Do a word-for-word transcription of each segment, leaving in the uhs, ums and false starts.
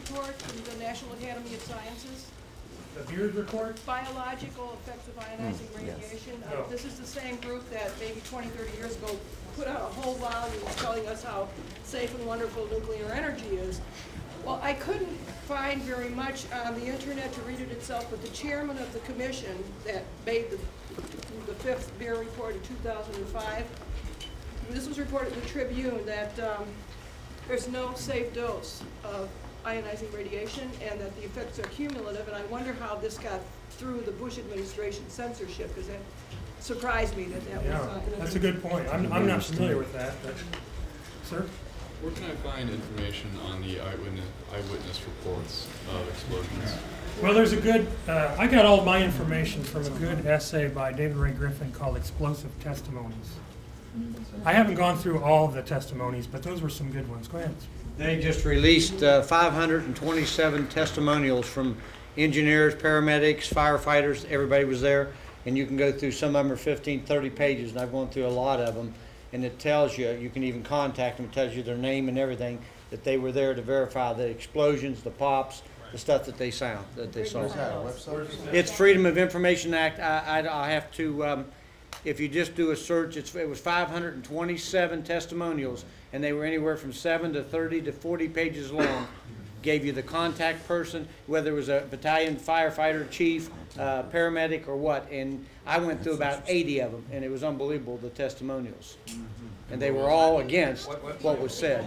report from the National Academy of Sciences? The Beard report? Biological effects of ionizing Mm, yes. radiation. No. Uh, this is the same group that maybe twenty, thirty years ago put out a whole volume telling us how safe and wonderful nuclear energy is. Well, I couldn't find very much on the internet to read it itself, but the chairman of the commission that made the, the fifth Beer report in two thousand five, this was reported in the Tribune that um, there's no safe dose of ionizing radiation and that the effects are cumulative, and I wonder how this got through the Bush administration censorship, because that surprised me that that was. Yeah, uh, in that's a good point. I'm, I'm not familiar with that, but, sir? Where can I find information on the eyewitness, eyewitness reports of explosions? Well, there's a good, uh, I got all my information from a good essay by David Ray Griffin called Explosive Testimonies. I haven't gone through all of the testimonies, but those were some good ones. Go ahead. They just released uh, five hundred twenty-seven testimonials from engineers, paramedics, firefighters. Everybody was there, and you can go through, some of them are fifteen, thirty pages, and I've gone through a lot of them, and it tells you, you can even contact them, it tells you their name and everything, that they were there to verify the explosions, the pops, the stuff that they sound, that they saw. Is that a website? It's Freedom of Information Act. I, I, I have to, um, if you just do a search, it's, it was five hundred twenty-seven testimonials, and they were anywhere from seven to thirty to forty pages long. Gave you the contact person, whether it was a battalion firefighter, chief, uh, paramedic, or what, and I went through about eighty of them, and it was unbelievable, the testimonials. And they were all against what was said.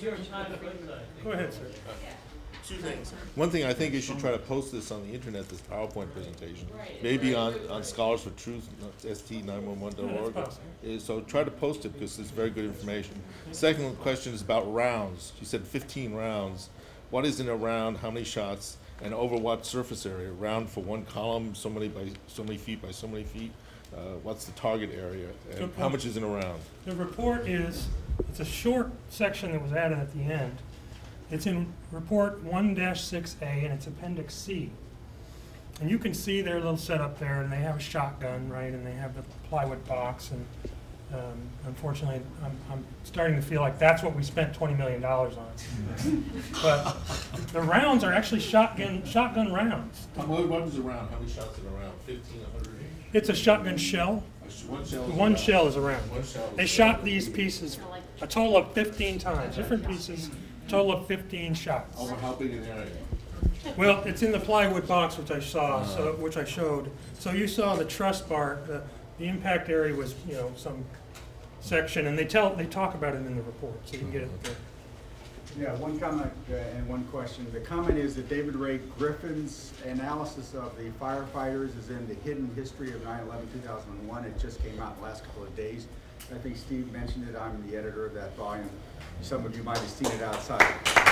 Go ahead, sir. Two things. One thing, I think you should try to post this on the internet, this PowerPoint presentation. Maybe on, on Scholars for Truth, S T nine one one dot Yeah, org. that's possible. Uh, So try to post it because it's very good information. Second question is about rounds. You said fifteen rounds. What is in a round? How many shots? And over what surface area? Round for one column, so many by so many feet by so many feet. Uh, what's the target area? And Good how point. much is in a round? The report is, it's a short section that was added at the end. It's in report one dash six A, and it's appendix C. And you can see their little setup there, and they have a shotgun, right, and they have the plywood box, and um, unfortunately, I'm, I'm starting to feel like that's what we spent twenty million dollars on. But the rounds are actually shotgun, shotgun rounds. What, what is a round? How many shots in a round? Fifteen, a hundred? It's a shotgun shell. One shell. is a One round. shell is a round. One shell is They a shot round. these pieces a total of fifteen times, different pieces, total of fifteen shots. Over how big an area? Well, it's in the plywood box, which I saw, so, which I showed. So you saw the truss bar, the, the impact area was, you know, some section, and they tell, they talk about it in the report, so you can get it there. Yeah, one comment uh, and one question. The comment is that David Ray Griffin's analysis of the firefighters is in the Hidden History of nine eleven two thousand one. It just came out the last couple of days. I think Steve mentioned it. I'm the editor of that volume. Some of you might have seen it outside.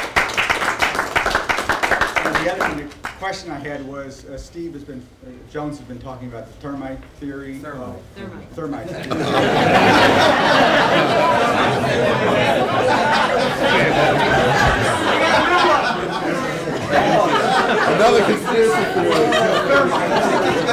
And the other thing, the question I had was, uh, Steve has been, uh, Jones has been talking about the termite theory. Thermite. Thermite. Another conspiracy theory.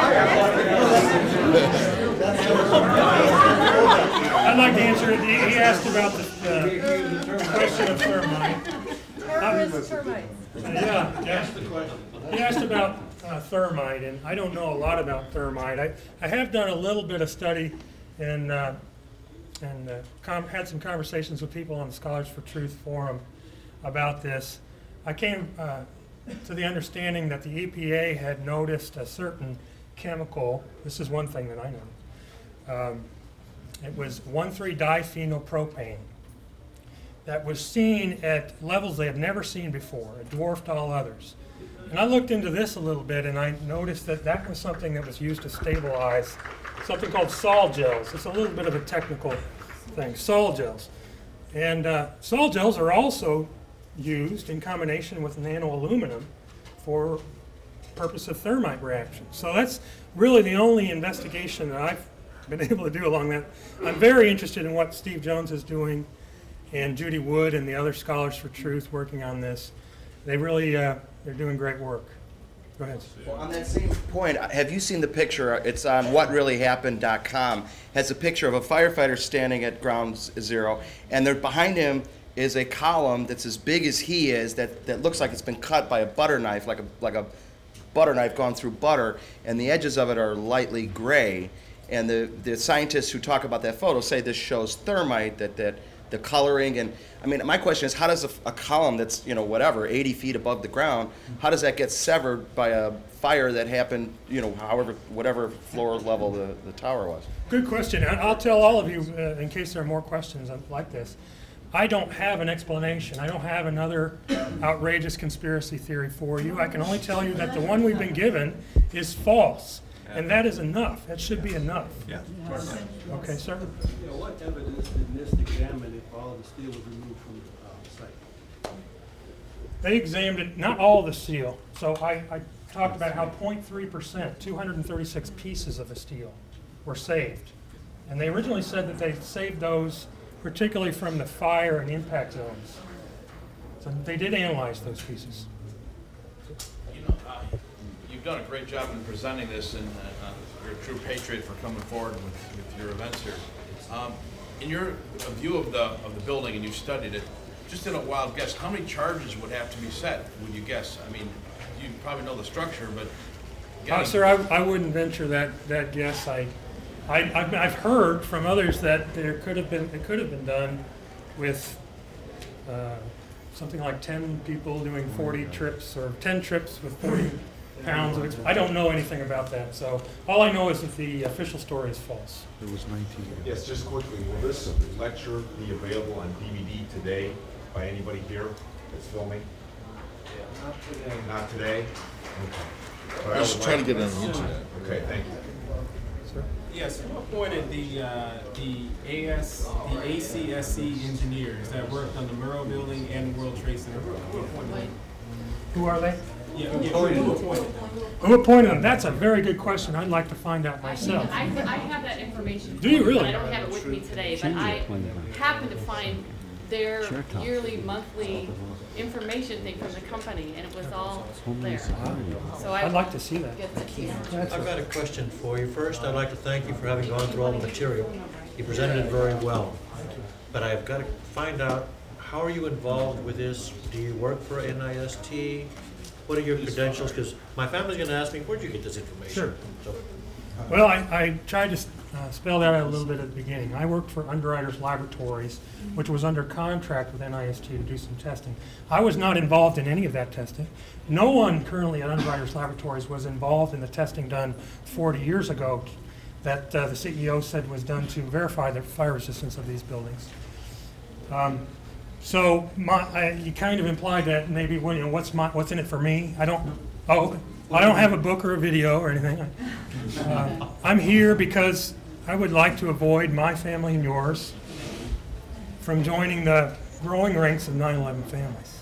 I'd like to answer it. He he asked about the uh, question of thermite. Terrorist termites. Yeah, yeah. He asked about uh, thermite, and I don't know a lot about thermite. I, I have done a little bit of study and, uh, and uh, com- had some conversations with people on the Scholars for Truth forum about this. I came uh, to the understanding that the E P A had noticed a certain chemical. This is one thing that I know. Um, it was one three diphenylpropane that was seen at levels they had never seen before. It dwarfed all others. And I looked into this a little bit, and I noticed that that was something that was used to stabilize something called sol gels. It's a little bit of a technical thing, sol gels. And uh, sol gels are also used in combination with nanoaluminum for purpose of thermite reactions. So that's really the only investigation that I've been able to do along that. I'm very interested in what Steve Jones is doing, and Judy Wood and the other Scholars for Truth working on this. They really, uh, they're doing great work. Go ahead. Well, on that same point, have you seen the picture? It's on what really happened dot com. Has a picture of a firefighter standing at ground zero, and there behind him is a column that's as big as he is, that, that looks like it's been cut by a butter knife, like a, like a butter knife gone through butter, and the edges of it are lightly gray. And the, the scientists who talk about that photo say this shows thermite, that, that the coloring, and I mean, my question is, how does a, a column that's, you know, whatever, eighty feet above the ground, how does that get severed by a fire that happened, you know, however, whatever floor level the, the tower was? Good question. And I'll tell all of you, uh, in case there are more questions like this, I don't have an explanation. I don't have another outrageous conspiracy theory for you. I can only tell you that the one we've been given is false. And that is enough. That should be enough. Yeah. Okay, sir? You know, what evidence did NIST examine if all of the steel was removed from the uh, site? They examined it, not all the steel. So I, I talked about how zero point three percent, two hundred thirty-six pieces of the steel were saved. And they originally said that they saved those particularly from the fire and impact zones. So they did analyze those pieces. You know, uh, you've done a great job in presenting this, and uh, you're a true patriot for coming forward with, with your events here. Um, in your uh, view of the of the building, and you've studied it, just in a wild guess, how many charges would have to be set, would you guess? I mean, you probably know the structure, but... Uh, sir, I, I wouldn't venture that, that guess. I, I, I've, I've heard from others that there could have been, it could have been done with uh, something like ten people doing forty trips, or ten trips with forty pounds of explosives. I don't know anything about that, so all I know is that the official story is false. There was nineteen. Yes, just quickly, will this lecture be available on D V D today by anybody here that's filming? Not today. Not today? Okay. But I Just would trying like to get it on the internet. Okay, thank you. Yes, who appointed the, uh, the A S, the A C S C engineers that worked on the Murrow Building and World Trade Center? Who appointed them? Who are they? Yeah, yeah, who appointed them? Who appointed them? That's a very good question. I'd like to find out myself. I, I have that information. Do you but really? I don't have it with me today, but I happened to find their yearly, monthly information thing from the company, and it was all there. So I I'd like to see that. get to you. I've got a question for you. First, I'd like to thank you for having gone through all the material. You presented it very well. But I've got to find out, how are you involved with this? Do you work for N I S T? What are your credentials? Because my family's going to ask me, where'd you get this information? Sure. So, Well, I, I tried to uh, spell that out a little bit at the beginning. I worked for Underwriters Laboratories, which was under contract with N I S T to do some testing. I was not involved in any of that testing. No one currently at Underwriters Laboratories was involved in the testing done forty years ago that uh, the C E O said was done to verify the fire resistance of these buildings. Um, so my, I, you kind of implied that maybe, well, you know, what's my, what's in it for me? I don't. Oh, I don't have a book or a video or anything. Uh, I'm here because I would like to avoid my family and yours from joining the growing ranks of nine eleven families.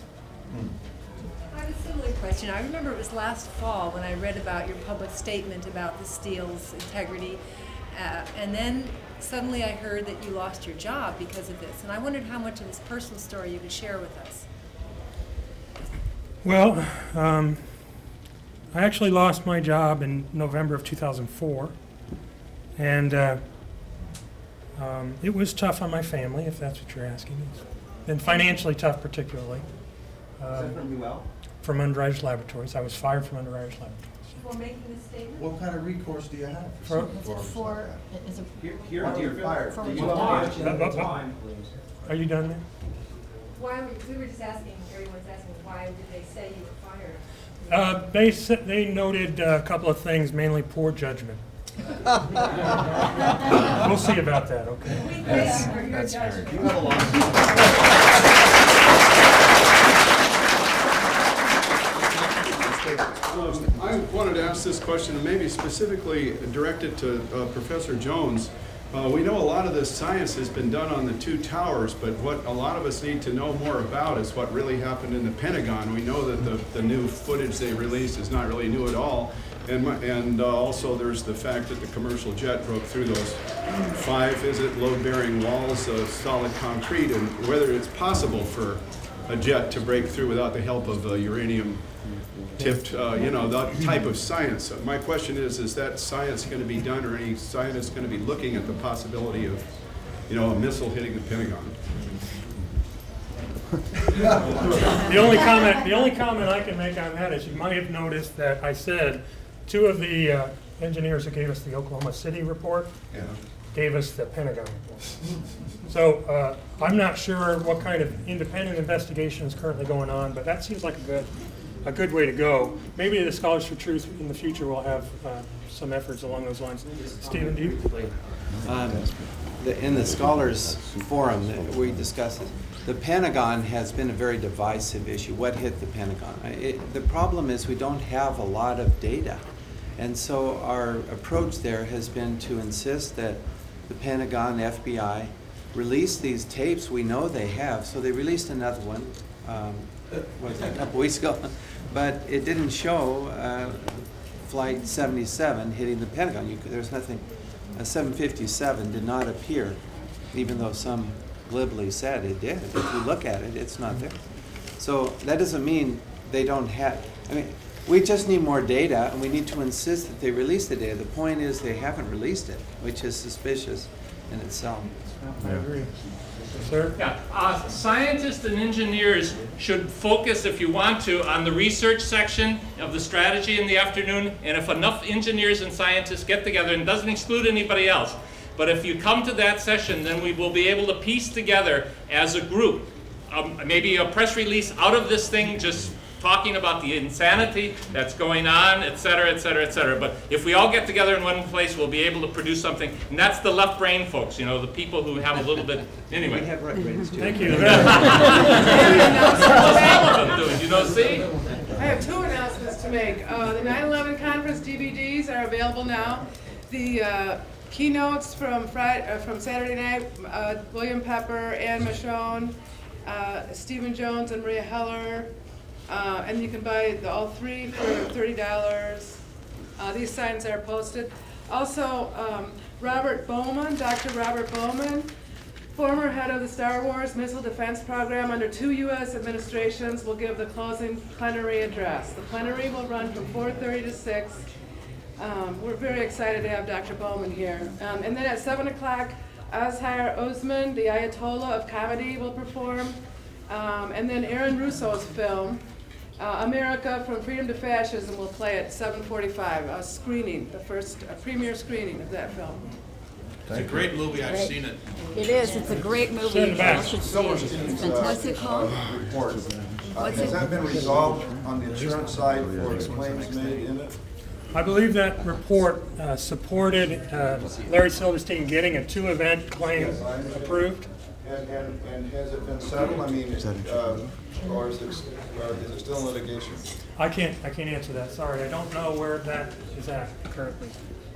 I have a similar question. I remember it was last fall when I read about your public statement about the steel's integrity, uh, and then suddenly I heard that you lost your job because of this, and I wondered how much of this personal story you could share with us. Well, um, I actually lost my job in November of two thousand four, and uh, um, it was tough on my family, if that's what you're asking. It's been financially tough, particularly. Um, from U L? From Underwriters Laboratories. I was fired from Underwriters Laboratories. For making this statement? What kind of recourse do you have? For, For, is it Here, here you're fired. For Do which you one? have- uh, uh, uh, are you done, man? Why, were- we were just asking, everyone's asking, why did they say you were fired? Uh, they said, they noted uh, a couple of things, mainly poor judgment. We'll see about that, okay? We thank you for your judgment. You have a lawsuit. Um, I wanted to ask this question, and maybe specifically direct it to uh, Professor Jones. Uh, we know a lot of this science has been done on the two towers, but what a lot of us need to know more about is what really happened in the Pentagon. We know that the, the new footage they released is not really new at all. And, my- and uh, also there's the fact that the commercial jet broke through those five, is it, load-bearing walls of solid concrete, and whether it's possible for a jet to break through without the help of uh, uranium tipped, uh, you know, that type of science. So my question is, is that science going to be done, or any scientist going to be looking at the possibility of, you know, a missile hitting the Pentagon? The only comment, the only comment I can make on that is you might have noticed that I said two of the uh, engineers who gave us the Oklahoma City report Yeah. gave us the Pentagon report. So uh, I'm not sure what kind of independent investigation is currently going on, but that seems like a good, a good way to go. Maybe the Scholars for Truth in the future will have uh, some efforts along those lines. Stephen, do you? Um, the, in the Scholars Forum that we discussed it, the Pentagon has been a very divisive issue. What hit the Pentagon? It, the problem is we don't have a lot of data. And so our approach there has been to insist that the Pentagon, F B I, release these tapes we know they have. So they released another one, um, what was that, a couple weeks ago, but it didn't show uh, Flight seventy-seven hitting the Pentagon. You, there's nothing, a seven fifty-seven did not appear, even though some glibly said it did. If you look at it, it's not there. So that doesn't mean they don't have, I mean, we just need more data, and we need to insist that they release the data. The point is they haven't released it, which is suspicious in itself. I agree. Sir? Yeah, uh, scientists and engineers should focus, if you want to, on the research section of the strategy in the afternoon, and if enough engineers and scientists get together, and it doesn't exclude anybody else, but if you come to that session, then we will be able to piece together as a group, um, maybe a press release out of this thing, just talking about the insanity that's going on, et cetera, et cetera, et cetera. But if we all get together in one place, we'll be able to produce something. And that's the left brain folks, you know, the people who have a little bit, anyway. We have right brains too. Thank you. What's all of them doing, you know, see? I have two announcements to make. Uh, the nine eleven conference D V Ds are available now. The uh, keynotes from Friday, uh, from Saturday night, uh, William Pepper, Ann Michonne, uh, Stephen Jones, and Maria Heller. Uh, and you can buy the, all three for thirty dollars. Uh, these signs are posted. Also, um, Robert Bowman, Doctor Robert Bowman, former head of the Star Wars Missile Defense Program under two U S administrations, will give the closing plenary address. The plenary will run from four thirty to six. Um, we're very excited to have Doctor Bowman here. Um, and then at seven o'clock, Azhar Osman, the Ayatollah of comedy, will perform. Um, and then Aaron Russo's film, uh, America from Freedom to Fascism, will play at seven forty-five, a screening, the first a premiere screening of that film. It's a great movie, I've Great. seen it. It is, it's a great movie. Send it back. You should see it. It's fantastic. What's it called? Report. Uh, What's Has it? that been resolved on the insurance side for the claims made in it? I believe that report uh, supported uh, Larry Silverstein getting a two-event claim approved. And, and, and has it been settled? I mean, uh, or is it, uh, is it still in litigation? I can't, I can't answer that, sorry. I don't know where that is at currently.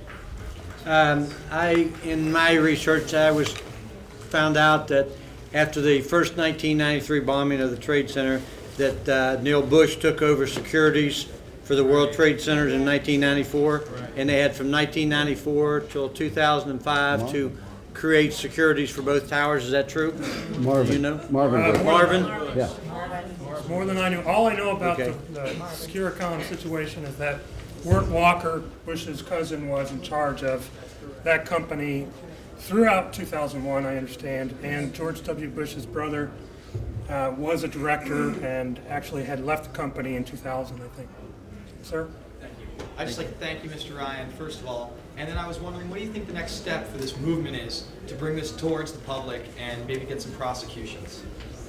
Um, I, in my research, I was found out that after the first nineteen ninety-three bombing of the Trade Center, that uh, Neil Bush took over securities for the World Trade Centers in nineteen ninety-four, and they had from nineteen ninety-four till two thousand five to create securities for both towers. Is that true? Marvin. Do you know? Marvin. Uh, Marvin? Yeah. More than I knew. All I know about Okay. the, the Securicom situation is that Wirt Walker, Bush's cousin, was in charge of that company throughout two thousand one, I understand, and George W. Bush's brother uh, was a director and actually had left the company in two thousand, I think. Sir? I'd just like to thank you, Mister Ryan, first of all. And then I was wondering, what do you think the next step for this movement is to bring this towards the public and maybe get some prosecutions?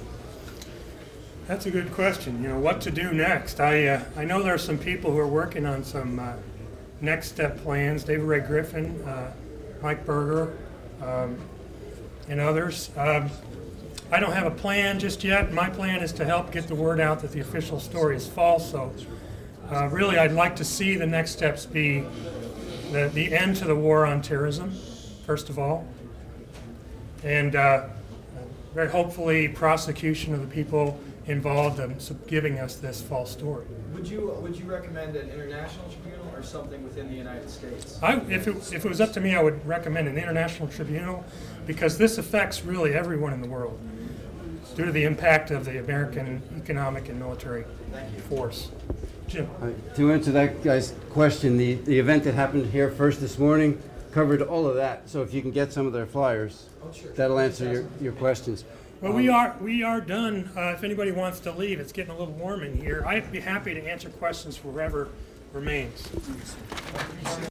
That's a good question. You know, what to do next? I uh, I know there are some people who are working on some uh, next step plans. David Ray Griffin, uh, Mike Berger, um, and others. Um, I don't have a plan just yet. My plan is to help get the word out that the official story is false. So uh, really, I'd like to see the next steps be the, the end to the war on terrorism, first of all, and uh, very hopefully prosecution of the people involved in giving us this false story. Would you would you recommend an international tribunal or something within the United States? I, if, it, if it was up to me, I would recommend an international tribunal because this affects really everyone in the world due to the impact of the American economic and military force. Jim. Uh, to answer that guy's question, the, the event that happened here first this morning covered all of that. So if you can get some of their flyers, Oh, sure. that'll answer your, your questions. Well, we are, we are done. Uh, if anybody wants to leave, it's getting a little warm in here. I'd be happy to answer questions for whoever remains.